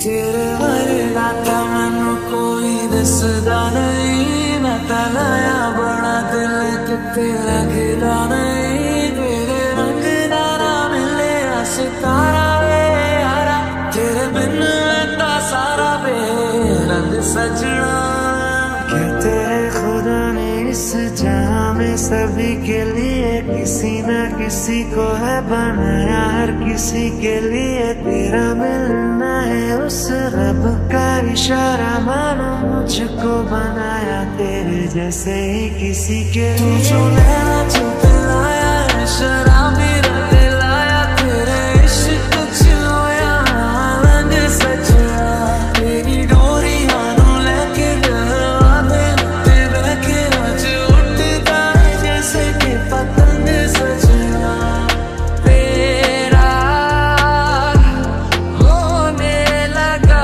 तेरे वर्गा ता मैनू कोई दसदा नहीं, मैं ता लाया बड़ा दिल किते लगदा नहीं। तेरे रंग दा ना मिले सितारा वे यारा, तेरे बिन मैं सारा बेरंग सजना। कहते हैं खुदा ने इस जहां में सभी के लिए किसी न किसी को है बनाया, हर किसी के लिए तेरा मिलना है उस रब का इशारा। मानो मुझको बनाया तेरे जैसे ही किसी के लिए। जो नैना जो पिलाया है शराबी रंग लाया, तेरे इश्क छुया रंग सजना। तेरी डोरी मानो लेके गवा दे के आज उठता है जैसे कि पतंग सजना। तेरा होने लगा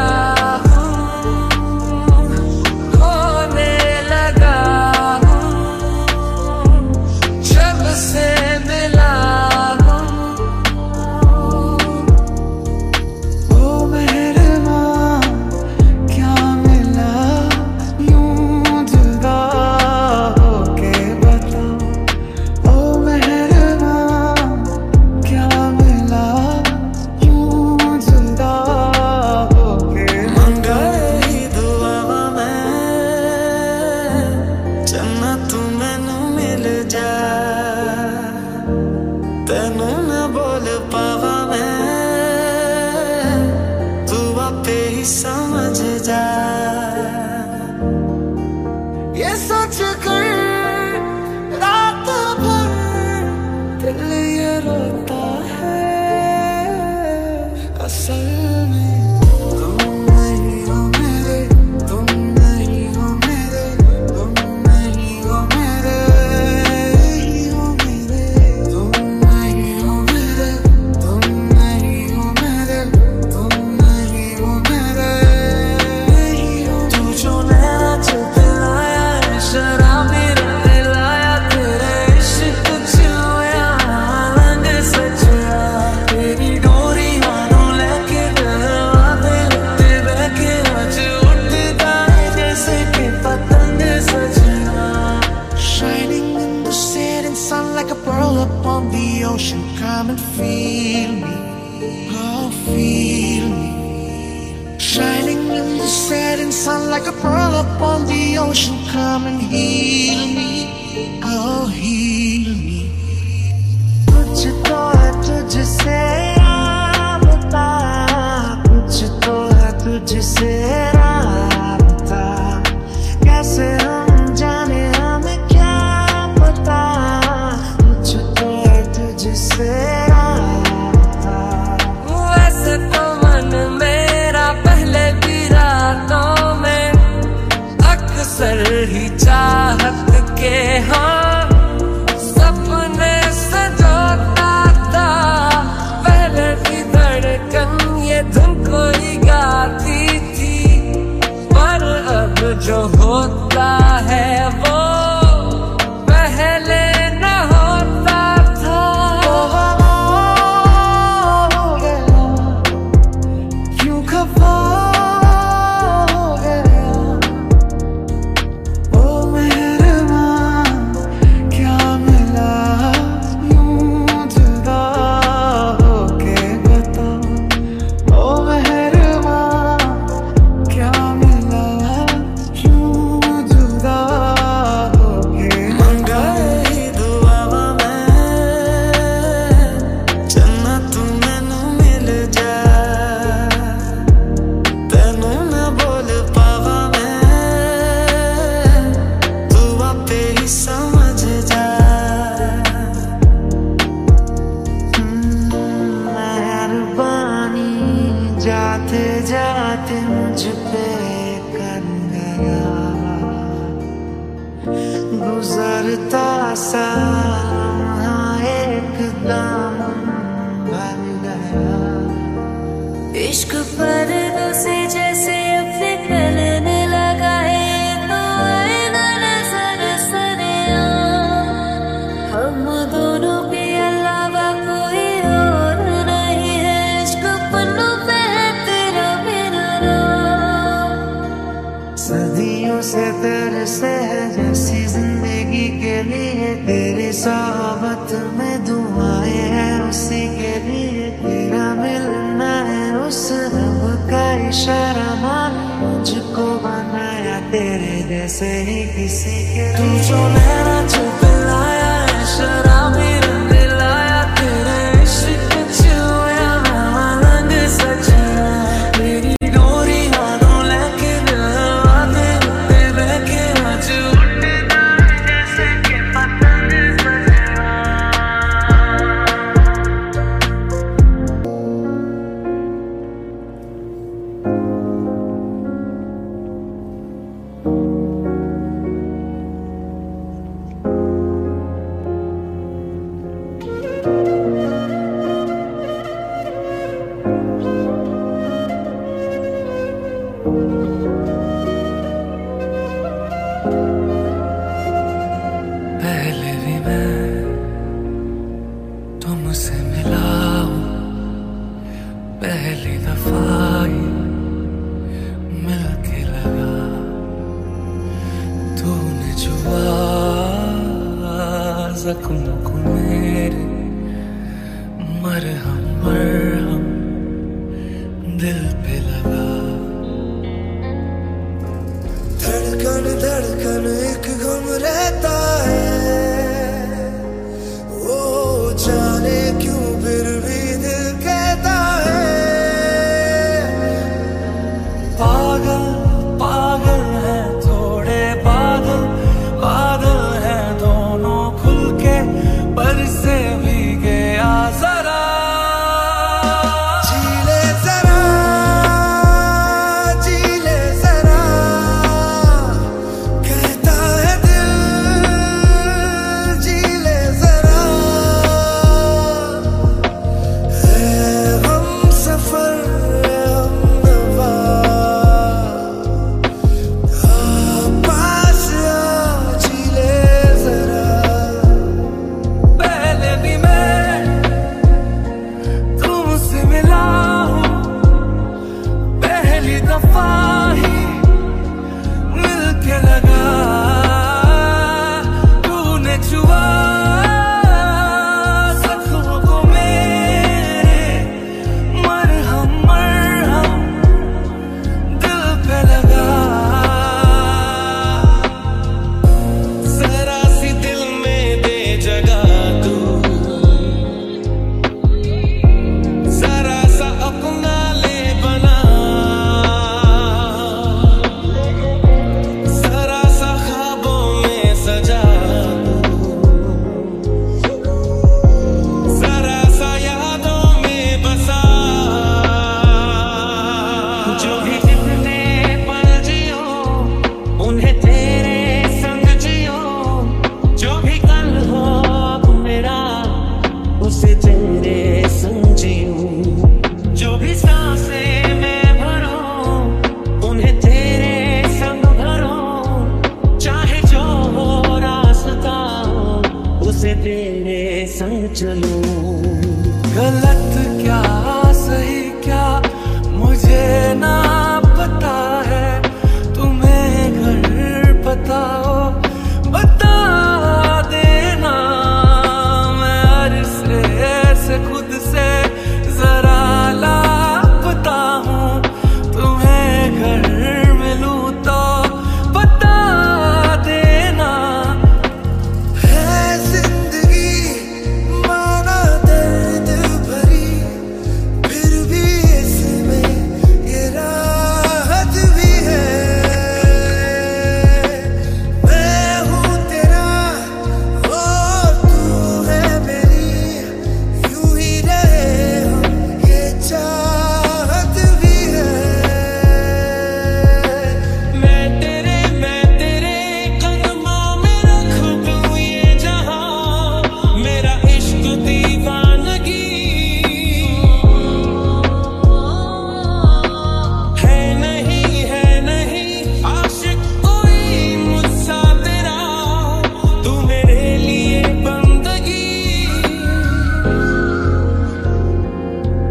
हूँ, होने लगा हूँ, जब से मिला हूँ। ओ मेहरबान क्या मिला यूं जुदा होके बताओ। ओ मेहरबान क्या मिला यूं जुदा होके। मंगा ही दुआ मैं जन्नत मैनू मिल जा, तेनू ना बोल पावा मैं, तू आपे ही समझ जा। ये सोच कर रात भर दिल ये रोता है, असल में तुम नहीं हो मेरे, तुम नहीं हो मेरे, तुम नहीं हो मेरे, ही हो मेरे। तुम नहीं हो मेरे, तुम नहीं हो मेरे, तुम नहीं हो मेरे, ही हो। तू जो नैना जो पिलाया है शराबी रंग लाया, तेरे इश्क छुया रंग सजना। तेरी डोरी मानो लेके गवा दे के आज उठता है जैसे कि पतंग सजना। Shining in the setting sun like a pearl upon the ocean, come and feel me, oh feel me. Shining in the setting sun like a pearl upon the ocean, come and heal me, oh heal me. कुछ तो है तुझसे राबता, कुछ तो है तुझसे राबता, कैसे हम जाने हमें क्या पता। कुछ तो है तुझसे राबता। वैसे तो मन मेरा पहले भी रातों में अक्सर ही चाहत के हाँ सपने सजोता था। पहले की धड़कन ये धुन कोई गाती थी, पर अब जो होता है वो पहले न होता था। हो गया क्यों खफा हो गया। ओ मेहरबान क्या मिला यूं जुदा होके बताओ। ओ मेहरबान क्या मिला यूं जुदा होके। मंगा ही दुआ मैं जन्नत मैनू मिल जा, तेनू ना बोल पावा मैं, तू आपे ही समझ जा। मेहरबानी जाते जाते मुझ पे कर गया, गुजरता सा लम्हा एकदम बन गया। इश्क पर से जैसे अपने गलने लगा है, तो आएगा नजर सरिया। हम दोनों के अलावा कोई और नहीं है, इश्क पन्नों पे है तेरा मेरा। से तेरे से है जैसी जिंदगी के लिए, तेरी सोहबत में दुआएं हैं उसी के लिए, तेरा मिलना है उस रब का इशारा, मान मुझको बनाया तेरे जैसे ही किसी के लिए। तू जो नैना चुप लाया है शराबी रंग लाया, तेरे इश्क छुया मैं मलंग सजना, तेरी डोरी हाथों लेके हवा दे उत्ते बहके आज उड़ता है जैसे कि पतंग सजना। पहले भी मैं तुमसे मिला हूँ, पहली दफा ही मिलके लगा, तूने छुआ जख्म को मेरे, मरहम मरहम दिल पे लगा। धड़कन धड़कन एक गम रहता है, वो जाने क्यों फिर भी दिल कहता है, पागल पागल है थोड़े बादल, बादल है दोनों खुल के बरसे भीगे आ जरा, जी ले जरा, जी ले जरा, कहता है दिल, जी ले जरा, है हम सफर हमनवा, पास आ जी ले जरा। पहले भी मैं तुमसे मिला हूँ, पहली दफा ही मिलके लगा, तूने छुआ जख्मों को मेरे, मरहम मरहम दिल पे लगा, जरा सी दिल में दे जगह तू, जरा सा अपना ले बना, जरा सा ख्वाबों में सजा तू, जरा सा यादों में बसा, जो भी जितने पल जियो उन्हें तेरे संग जियो, जो भी कल हो अब मेरा उसे तेरे संग जियूं, जो भी सांसें मैं भरूं उन्हें तेरे संग भरूं, चाहे जो हो रास्ता उसे तेरे संग चलूं। गलत क्या सही क्या मुझे ना पता है, तुम्हें घर पता हो बता देना, मैं अरसे से खुद से जरा लापता हूँ, तुम्हें घर मिलूं तो बता देना, है जिंदगी माना दर्द भरी, फिर भी इसमें ये राहत भी है, मैं हूँ तेरा और तू है मेरी, यूं ही रहे हम ये चाहत भी है, मैं तेरे कदमों में रख दूं ये जहां, मेरा इश्क दीवानगी है नहीं आशिक कोई मुझसा तेरा, तू मेरे लिए बंदगी,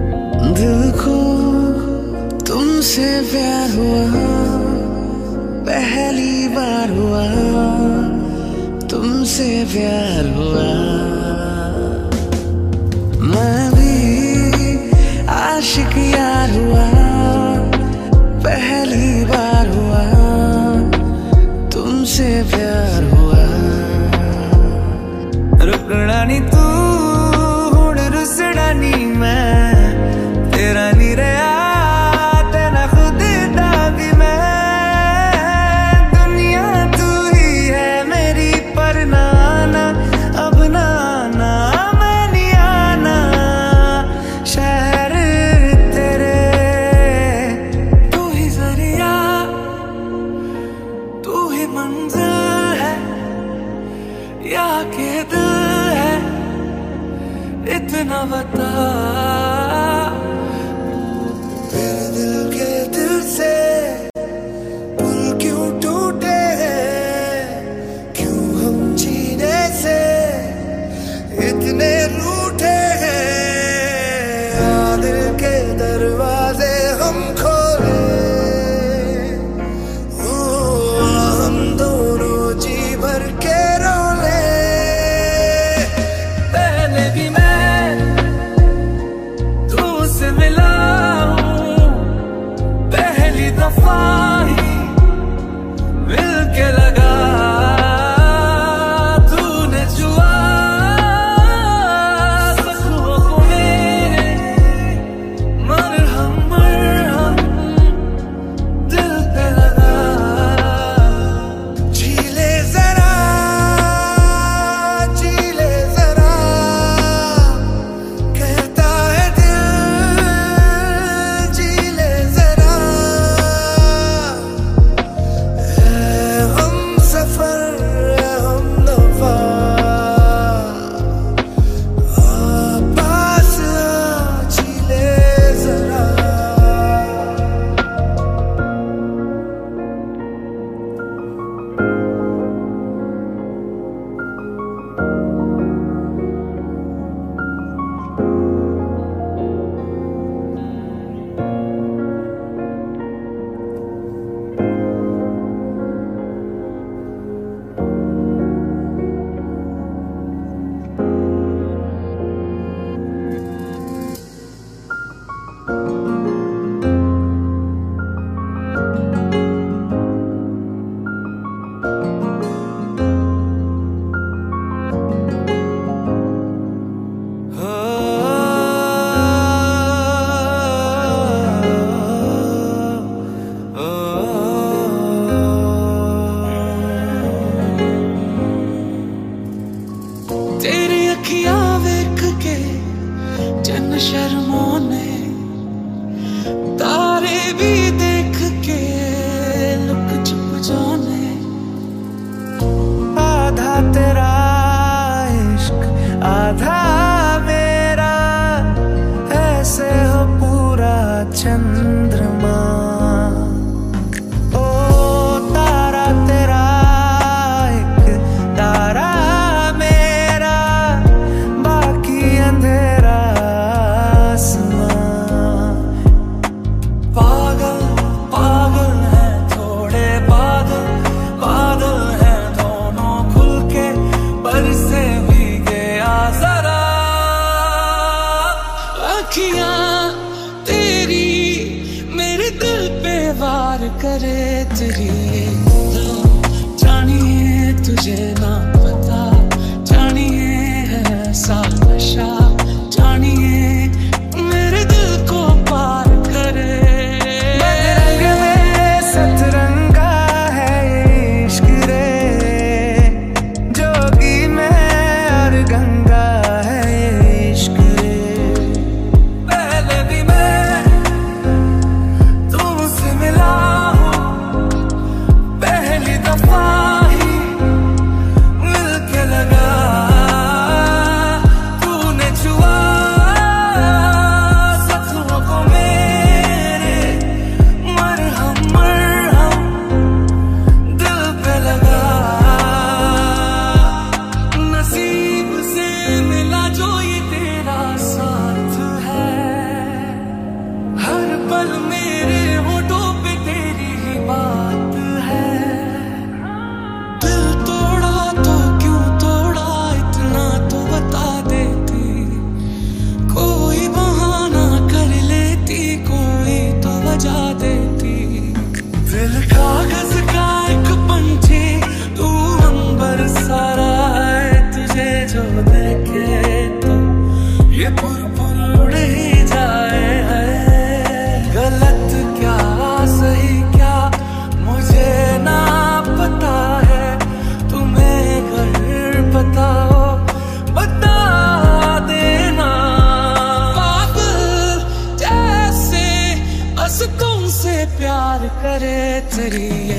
दिल को तुमसे प्यार हुआ, पहली बार हुआ तुमसे प्यार हुआ। मैं भी आशिक यार हुआ, पहली बार हुआ तुमसे प्यार हुआ। रुकना नी तू हुण रुसड़ा नी मैं, तेरा नी रहा तेरा खुद दा भी मैं। दुनिया तू ही है मेरी पर ना आना, अब ना आना मैं नहीं आना। शहर तेरे तू ही जरिया, तू ही मंजिल है या के दिल है, इतना बता। मेरे दिल के दिल से पुल क्यों टूटे हैं, क्यों हम जीने से इतने रूठे हैं। दिल के दरवाजे हम खोले, हम दोनों जी भर के रोले। पहले भी मैं तुमसे मिला हूँ, पहली दफा ही मिल के लगा। तूने छुआ जख्मों को मेरे, मरहम दिल पे लगा। जी ले जरा, जी ले जरा, कहता है दिल, जी ले जरा। हम सफर हम दफा, पास आ, जी ले जरा। तेरी अखियां वेख के जन शर्माने, तारे भी देख के लुक छुप जाने। आधा तेरा इश्क आधा मेरा, ऐसे हो पूरा चंद्रमा। ओ तारा तेरा एक तारा मेरा, बाकी अंधेरा आसमां। पागल पागल है थोड़े बादल, बादल है दोनों खुल के बरसे भीगे आ जरा। अखियां तेरी मेरे दिल पे वार करे, तेरी जानिए तुझे ना पता, जानिए है ऐसा नशा, जानिए मेरे दिल को पार करे। रंग में सतरंगा है ये इश्क रे, जोगी में और गंगा है ये इश्क रे। पहले भी मैं तुमसे मिला हूँ, पहली दफा ही मिल के लगा। तूने छुआ जख्मों को मेरे, मरहम दिल पे लगा। नसीब से मिला जो ये तेरा साथ है, हर पल मेरे होठों पे तेरी ही बात है। बस तुमसे प्यार करे तेरी ये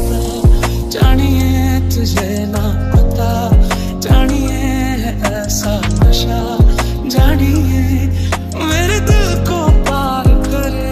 जानिए तुझे ना पता, जानिए है ऐसा नशा, जानिए मेरे दिल को पार करे।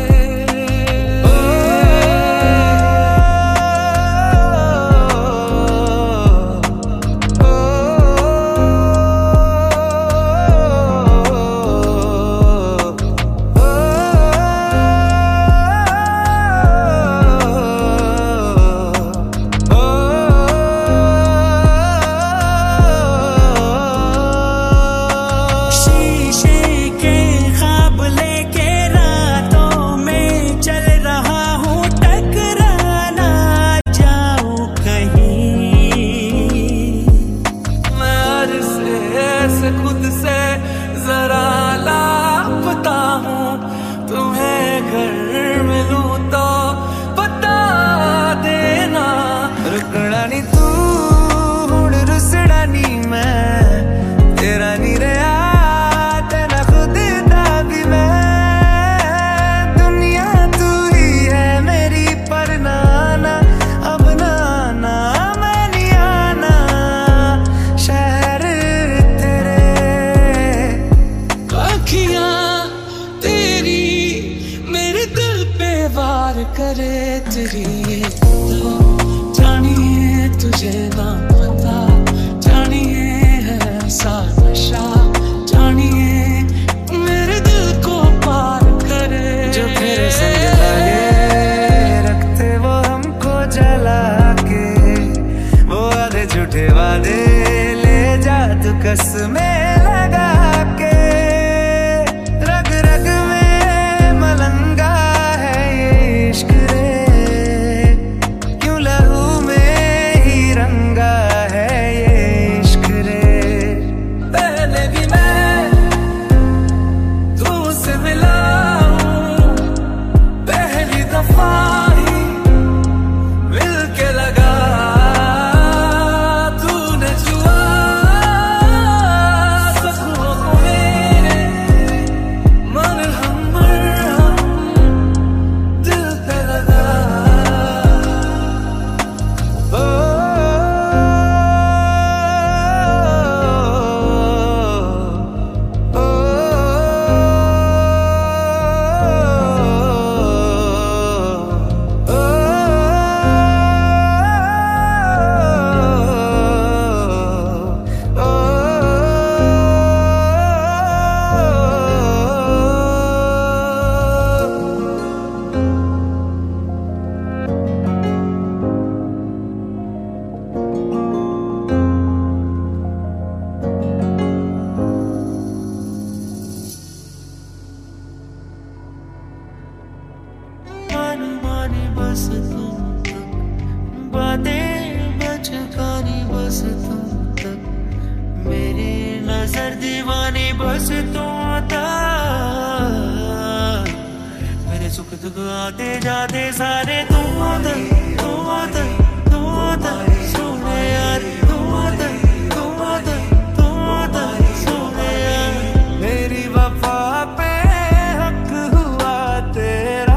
खुद से जरा लापता हूँ, तुम्हें घर मिलूं तो बता देना। रुकना नी तू हुण रुसड़ा नी मैं, तेरा नी रहा तेरा खुद दा भी मैं। दुनिया तू ही है मेरी पर नाना, अब नाना मैं नहीं आना। शहर तेरी मेरे दिल पे वार करे तेरी ये तो जानिए तुझे ना पता, जानिए है ऐसा नशा, जानिए मेरे दिल को पार करे। जो फिर संग लगे रखते वो हमको जला के, वो आधे झूठे वादे ले जा तू कसमें लगा के। बस तुम तक बातें बचकानी, बस तुम तक मेरी नजर दीवानी, बस तुम तक मेरे सुख दुख आते जाते सारे तुम तक, तुम तक, तुम तक सोने यार, तुम तक, तुम तक, तुम तक सोने यार। मेरी वफा पे हक हुआ तेरा,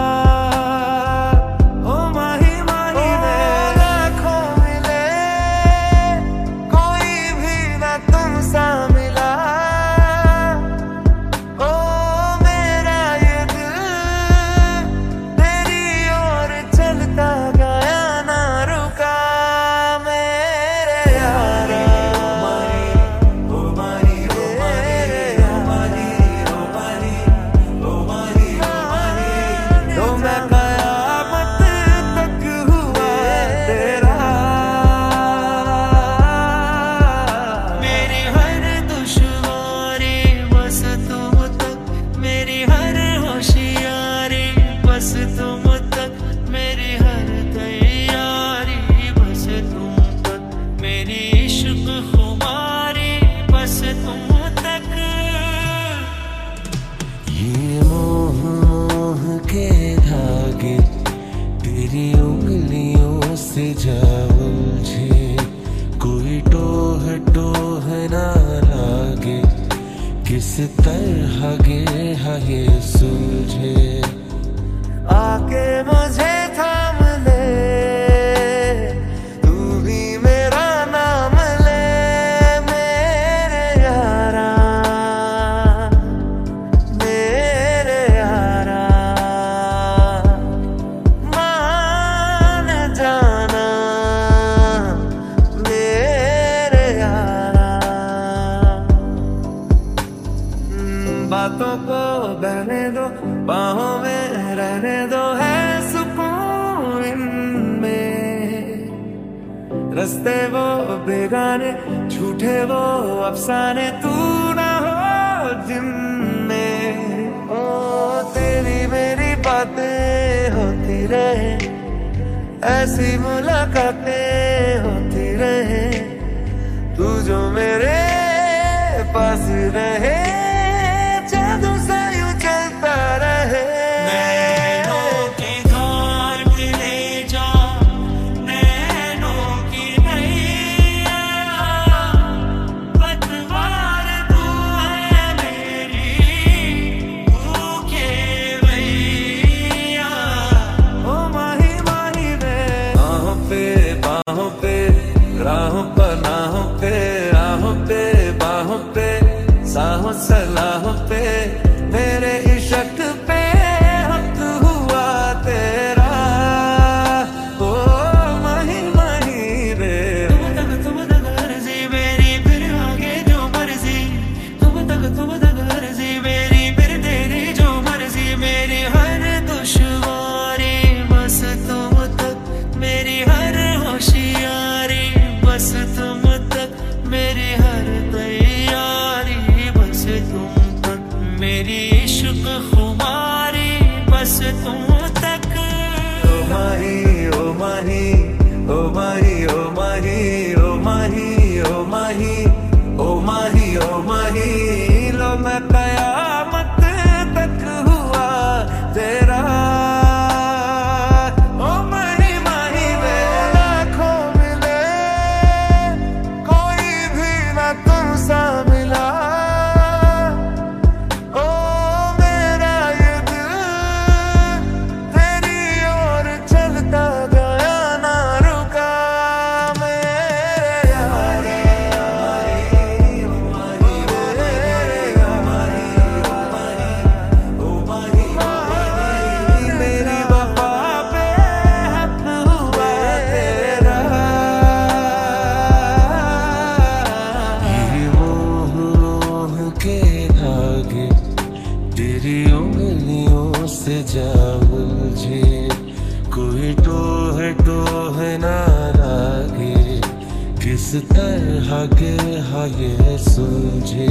बस तुम तक मेरी हर तैयारी, बस तुम तक मेरी इश्क खुमारी, बस तुम तक। ये मोह मोह के धागे रहने दो है सुकून इनमें। रस्ते वो बेगाने, झूठे वो अफसाने, तू ना हो जिनमें। ओ तेरी मेरी बातें होती रहे, ऐसी मुलाकातें होती रहे, तू जो मेरे पास रहे, जादू सा यूं चलता रहे। नैनों के धार पे ले जा, नैनों की नैया, पतवार तू है मेरी, भूखे भैया। ओ माही माही वे, बाहों पे राहों पर नाहों पे, राहों पे बाहों पे, साहों सलाहों पे, मेरे इश्क पे हक हुआ तेरा। ओ माही माही रे, तुम तक अर्जी मेरी, फिर आगे जो मर्जी। तुम तक अर्जी मेरी, फिर तेरी जो मर्जी। मेरी हर दुश्वारी बस तुम तक, मेरी हर होशियारी बस तुम तक, मेरी हर तैयारी बस तुम तक, मेरी इश्क खुमारी बस तुम तक। ओ माही ओ माही ओ माही ओ माही ओ माही ओ माही ओ माही ओ माही, लो मैं कयामत तक हुआ तेरा। ओ माही माही वे, लाखों मिले कोई भी ना तुमसा मिला। ओ मेरा ये दिल तेरी ओर चलता गया, ना रुका मेरे यार। मेरी वफा पे हक हुआ तेरा। ये मोह के धागे तेरी उंगलियों से जा उलझे, कोई टोह ना लागे, किस तरह के ये सुलझे।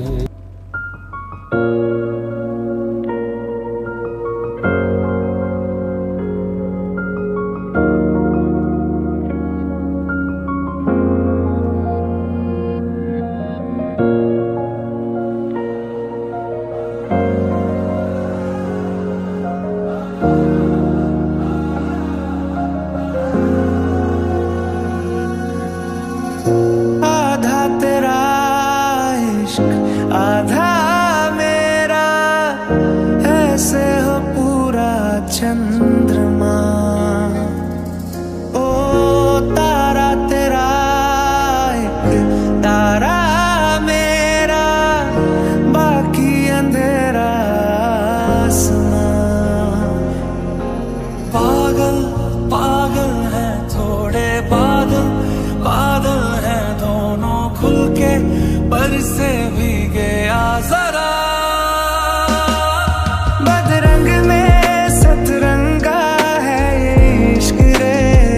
आधा तेरा इश्क आधा मेरा, ऐसे हो पूरा चंद्रमा। ओ तारा तेरा एक तारा मेरा, बाकी अंधेरा आसमां। पागल पागल है थोड़े बादल, बादल है दोनों खुल के, पर से भीगे आ जरा। बदरंग में सतरंगा है ये इश्क रे,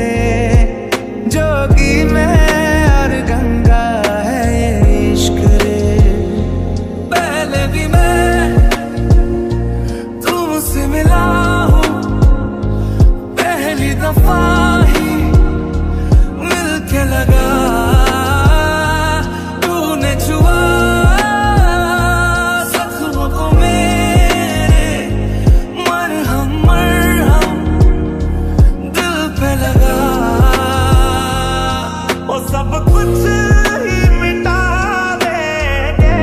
जोगी में और गंगा है ये इश्क रे। पहले भी मैं तुमसे मिला हूँ, पहली दफा ही मिलके लगा, तूने छुआ जख्मों को मेरे, मरहम मरहम दिल पे लगा। वो सब कुछ ही मिटा देंगे,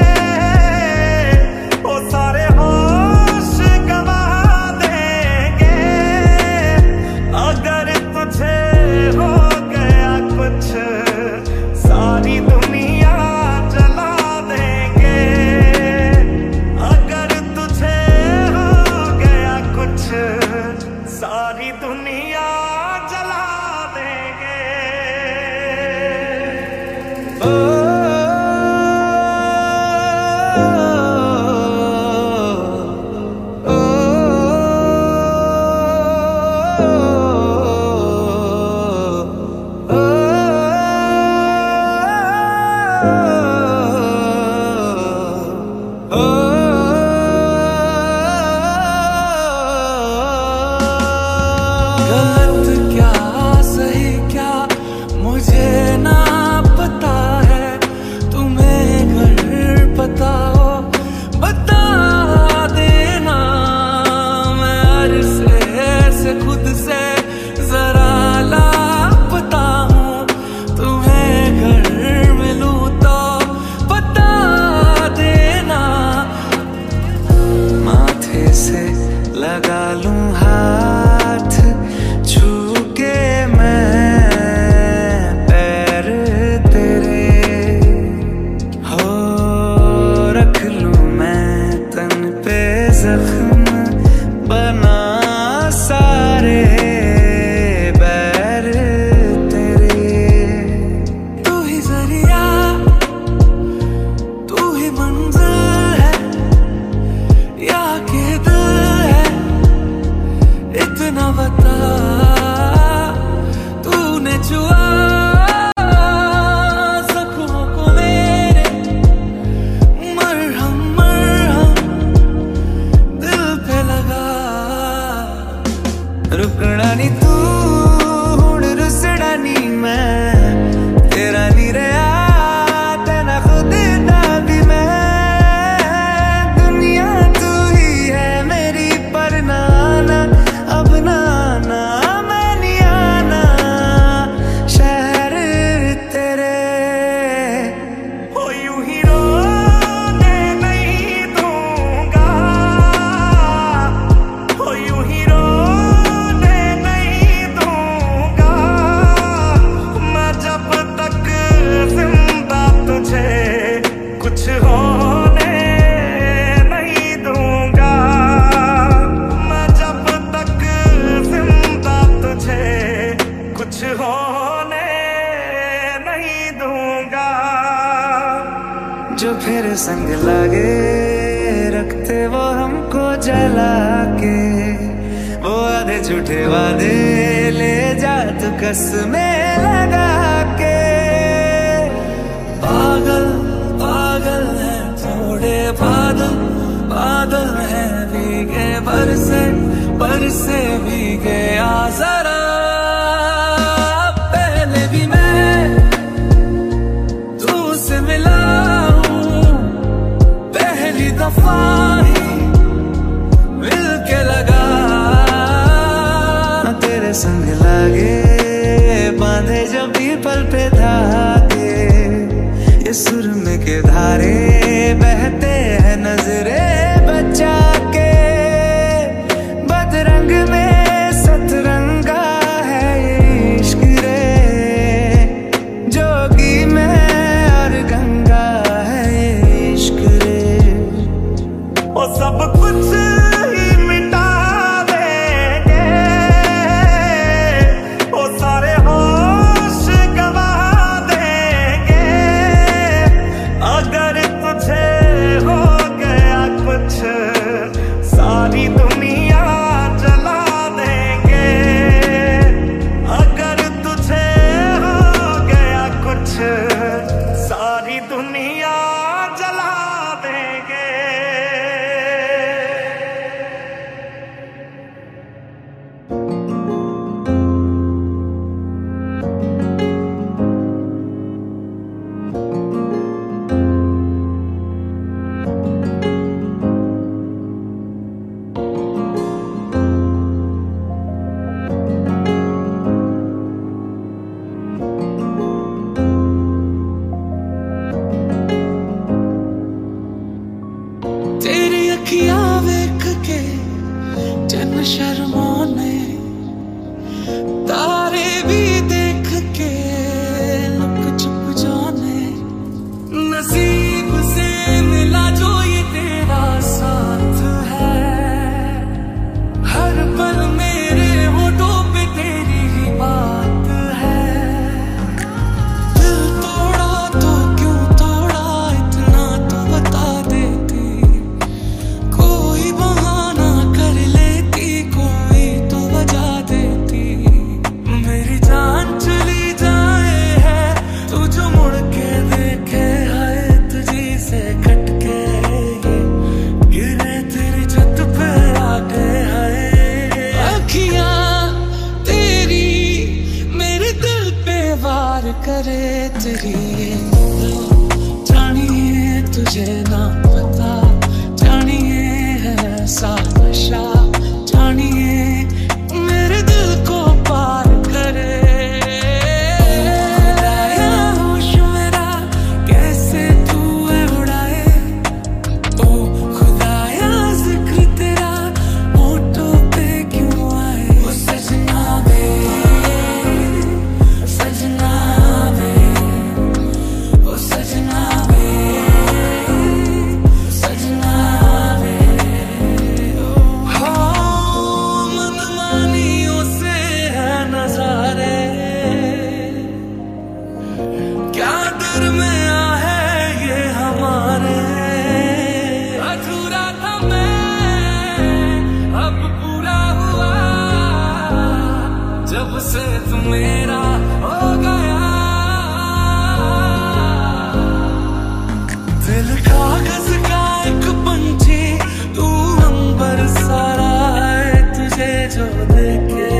वो सारे होश गवा देंगे, अगर तुझे हो गया कुछ, सारी दुनिया जला देंगे। अगर तुझे हो गया कुछ, सारी दुनिया जला देंगे। ओ ओ रुकना नी तू हुण रुसड़ा नी मैं तेरा नी रहा तेना खुद दा भी मैं दुनिया तू ही है मेरी पर ना आना अब ना आना मैं नहीं आना शहर तेरे हो यूं ही रोने नहीं दूंगा हो यूं ही रोने नहीं दूंगा मैं जब तक जिंदा तुझे कुछ होने नहीं दूंगा मैं जब तक जिंदा तुझे कुछ होने नहीं दूंगा जो फिर संग लागे रखते वो हमको जला के वो आधे झूठे वादे ले जा तू कसमें लगा के पागल पागल है थोड़े बादल बादल है भीगे बरसे भीगे आ जरा पहले भी मैं तुझसे मिला हूँ पहली दफा ही मिल के लगा तेरे संग लागे बांधे जब भी पल पे धागे ये सुरमे के धारे बहते हैं नजरे बचा के बदरंग में सतरंगा है ये इश्क रे जोगी में और गंगा है ये इश्क रे वो सब कुछ ही मिटा देंगे वो सारे होश गवा देंगे अगर तुझे हो गया कुछ सारी दुनिया जला देंगे अगर तुझे हो गया कुछ सारी दुनिया जला देंगे तेरी अखियां वेख के जन शर्माने तारे भी देख के लुक छुप जाने नसीब से मिला जो ये तेरा साथ है हर पल मेरे होठों पे तेरी ही बात है दिल तोड़ा तो क्यों तोड़ा इतना तो बता देती कोई बहाना कर लेती कोई तो वजह देती मेरी जान चली जाए है तू जो मुड़ के देखे है तुझी से कटके ये गिरे तेरी छत पे आके है अखियां तेरी मेरे दिल पे वार करे तेरी ये जानिए तुझे ना पता जानिए है ऐसा नशा जानिए मेरे दिल को पार करे खुदाया होश मेरा कैसे तू है उड़ाए ओ खुदाया जिक्र तेरा होठों पे क्यों आए ओ सजना वे सजना वे ओ सजना वे सजना वे हाँ मनमानियों से है नजारे क्या दरमिया है ये हमारे अधूरा था मैं अब पूरा हुआ जब से तू मेरा हो गया दिल कागज का एक पंछी तू अंबर सारा है तुझे जो देखे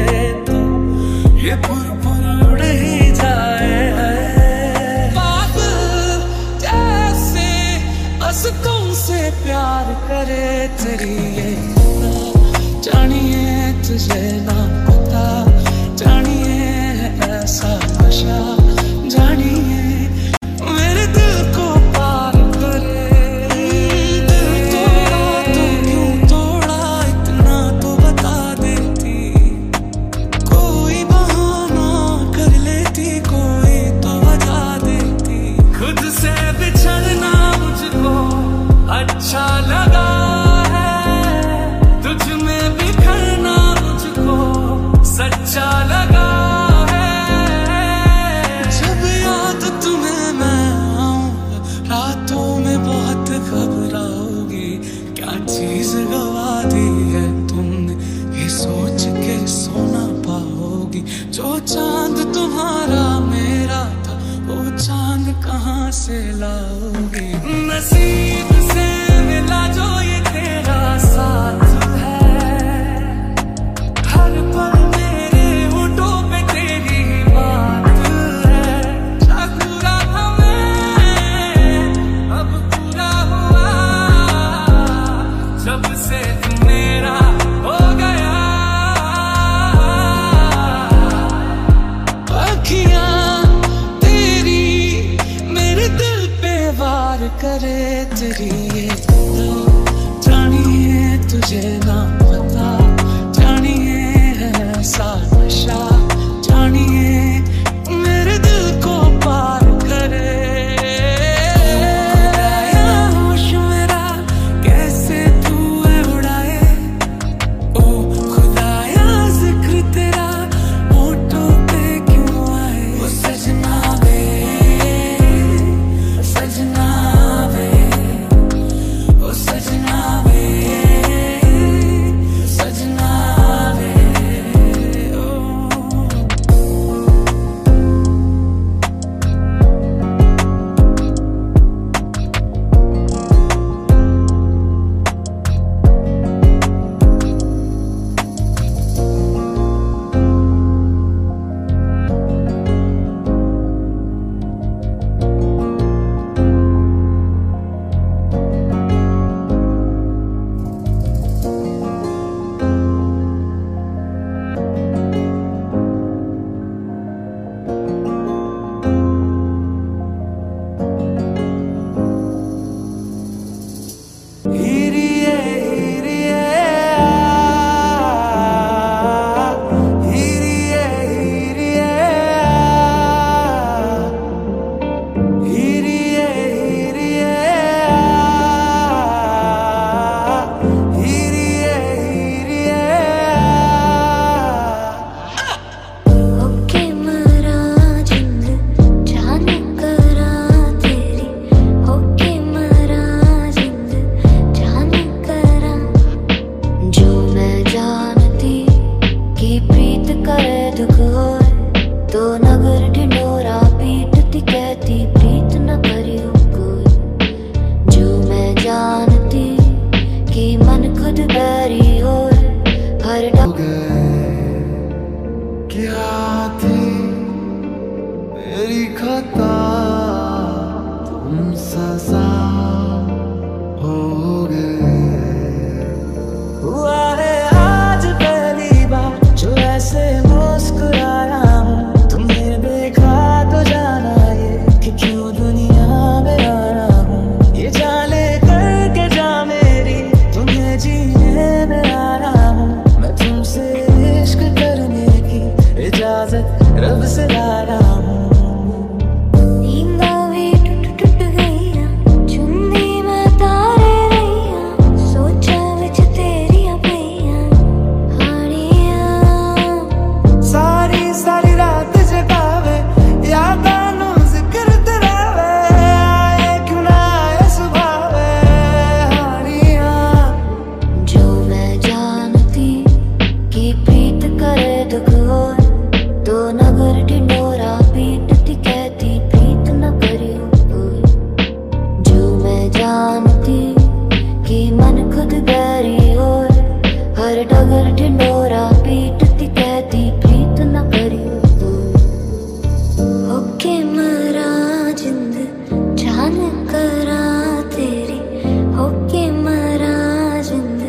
तेरी ये जानिए तुझे ना पता, जानिए है ऐसा नशा, जानिए मेरे दिल को पार करे। दिल तोड़ा तो क्यों तोड़ा, इतना तो बता देती, कोई बहाना कर लेती, कोई तो बता देती। खुद से बिछड़ना मुझको अच्छा लगा है, तुझ में बिखरना मुझको सच्चा लगा है। जब याद तुम्हें मैं आऊं रातों में बहुत घबराओगी, क्या चीज गवा दी है तुमने ये सोच के सो ना पाओगी। जो चांद तुम्हारा मेरा था वो चांद कहाँ से लाओगी। नसीब से मिला जो ये तेरा साथ है, हर पल मेरे होठों पे तेरी बात है। अधूरा था मैं अब पूरा हुआ, जब से तू मेरा हो गया। अखियां तेरी मेरे दिल पे वार करे, तेरी ये जानिए तुझे ना पता, जानिए है ऐसा नशा, जानिए मेरे दिल को पार करे। खुदाया होश मेरा कैसे तू है उड़ाए, ओ खुदाया जिक्र तेरा होठों पे क्यों आए। वो सजना वे, सजना वे, ओ सजना वे, सजना वे, ओ। Hiriye, hiriye, hiriye, hiriye, hiriye, hiriye, hiriye, होके मरा जिंद जान करा तेरी, होके मरा जिंद जान करा। जो मैं जानती कि प्रीत करे दुख होए, तो नगर ढिंढोरा पीटती कहती प्रीत न करियो कोई। जो मैं जानती कि मन खुद बैरी होए, हर क्या थी मेरी खता, तुम सजा हो गए। हुआ है आज पहली बार जो ऐसे मुस्कुराया हूँ, तुम्हें देखा तो जाना ये कि क्यों दुनिया में आया हूँ। ये जाने करके जा मेरी तुम्हें जीने में आया हूँ, मैं तुमसे इश्क करने की इजाजत रब से लाया हूँ। नींदां भी टुट टुट गईयां, चुन्नी मैं तारे रहीयां, सोचां विच तेरियां पईयां हाणियां। सारी सारी रात जगावे यादां नू जिक्र तेरा वे, आए क्यों ना आए सुभावे हानियां। जो मैं जानती कि प्रीत करे दुख होए, तो नगर ढिंढोरा पीटती कहती प्रीत न करियो कोई। जो मैं जानती कि मन खुद बैरी होए, हर डगर ढिंढोरा पीटती कहती प्रीत न करियो कोई। होके मरा जिंद जान करा तेरी, होके मरा जिंद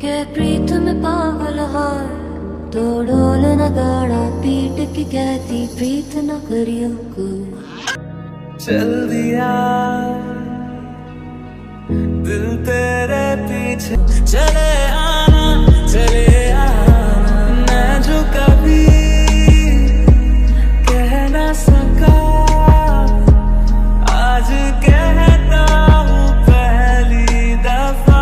के प्रीत में पागल है, तो ढोल नगाड़ा पीट के कहती प्रीत न करियो कोई। चल दिया दिल तेरे पीछे, चले आना मैं जो कभी कह ना सका, आज कहता हूँ पहली दफा।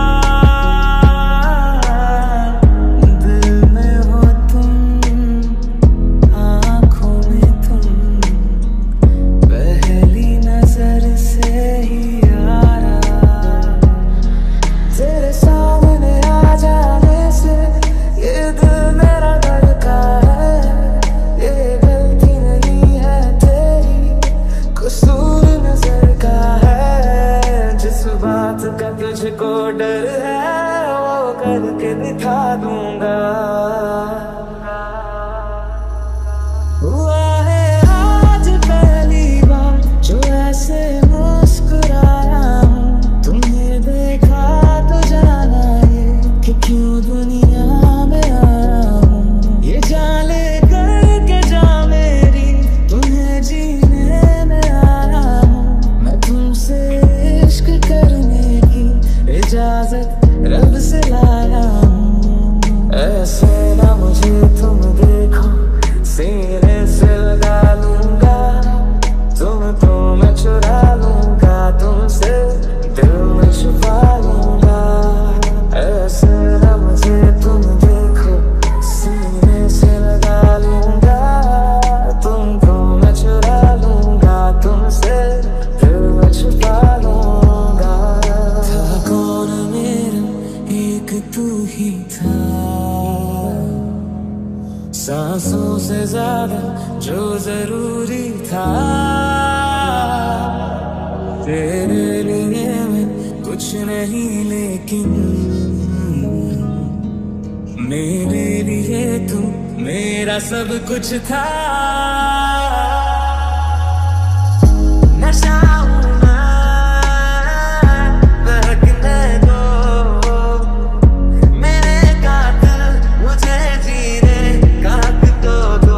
दिल में हो तुम, आँखों में तुम, पहली नजर से ही यारा। तेरे सामने आ जाने से ये दिल मेरा धड़का है, ये गलती नहीं है तेरी, कसूर नजर का है। जिस बात का तुझको डर है वो करके दिखा दूंगा। हुआ है आज पहली बार जो ऐसे मुस्कुराया हूँ, तुम्हें देखा तो जाना ये कि क्यों दुनिया में आया हूँ। ये जान ले करके जा मेरी, तुम्हें जीने में आया हूँ। मैं तुमसे इश्क करने की इजाजत रब से लाया हूँ। ऐसे ना मुझे तुम देखो, सीने से लगा लूंगा, तुमको मैं चुरा लूंगा, तुमसे दिल में छुपा लूंगा। ऐसे ना मुझे तुम देखो, सीने से लगा लूंगा, तुमको मैं चुरा लूंगा, तुमसे दिल में छुपा लूंगा। था कौन मेरा एक तू ही था, सांसों से ज्यादा जो जरूरी था। तेरे लिए मैं कुछ नहीं लेकिन मेरे लिए तू मेरा सब कुछ था। नशा हूँ मैं, बहकने दो मेरे कातिल, मुझे जीने का तो दो।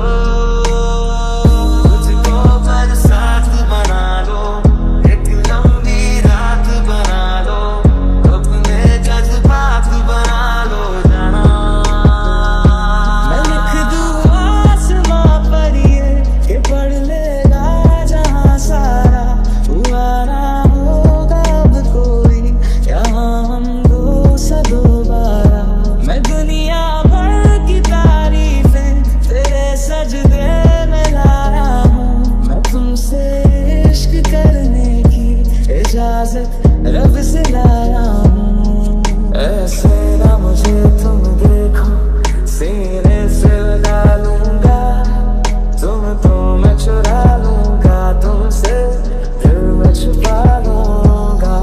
तुझको बरसात बना लो, एक लंबी रात बना लो, अपने जज्बात बना लो जाना। मैं लिख दूँ आसमां पर ये कि पढ़ लेगा जहाँ सारा, हुआ ना होगा अब कोई यहाँ हम दो सा दोबारा। मैं दुनिया भर की तारीफें तेरे सजदे में लाया हूँ, मैं तुमसे इश्क करने की इजाजत रब से लाया हूँ। ऐसे ना मुझे तुम देखो, सीने से लगा लूंगा, तुमको मैं चुरा लूंगा, तुमसे दिल में छुपा लूंगा।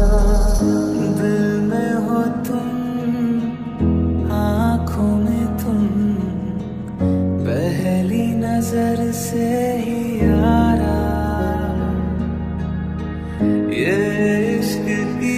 दिल में हो तुम, आँखों में तुम, पहली नजर से ही यारा। ये इश्क की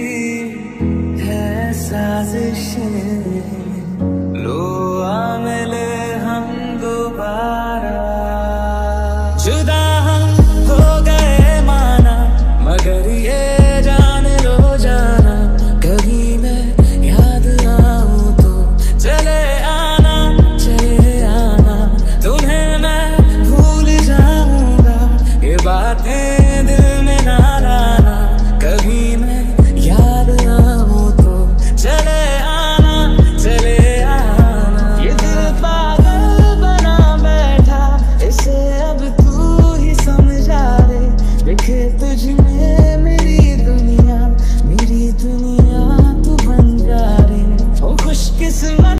है साजिशें, लो आ मिले हम दोबारा। जुदा हम हो गए माना, मगर ये जान लो जाना, कभी मैं याद आऊं तो चले आना, तुम्हें मैं भूल जाऊंगा। ये बातें दिल में ना लाना, कभी मैं याद आऊं तो चले आना। ये दिल पागल बना बैठा, इसे अब तू ही समझा दे। देखे तुझ में मेरी दुनिया तू बन जा रे। ओ खुशकिस्मत